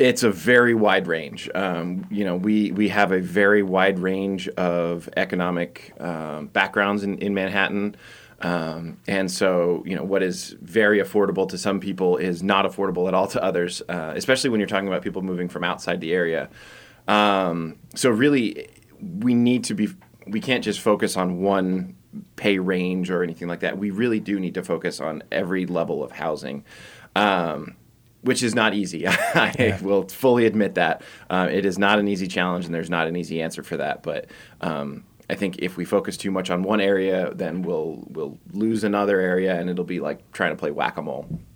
It's a very wide range. We have a very wide range of economic backgrounds in Manhattan. And so, what is very affordable to some people is not affordable at all to others, especially when you're talking about people moving from outside the area. So really, we can't just focus on one pay range or anything like that. We really do need to focus on every level of housing. Which is not easy. I will fully admit that. It is not an easy challenge, and there's not an easy answer for that. But I think if we focus too much on one area, then we'll lose another area, and it'll be like trying to play whack-a-mole.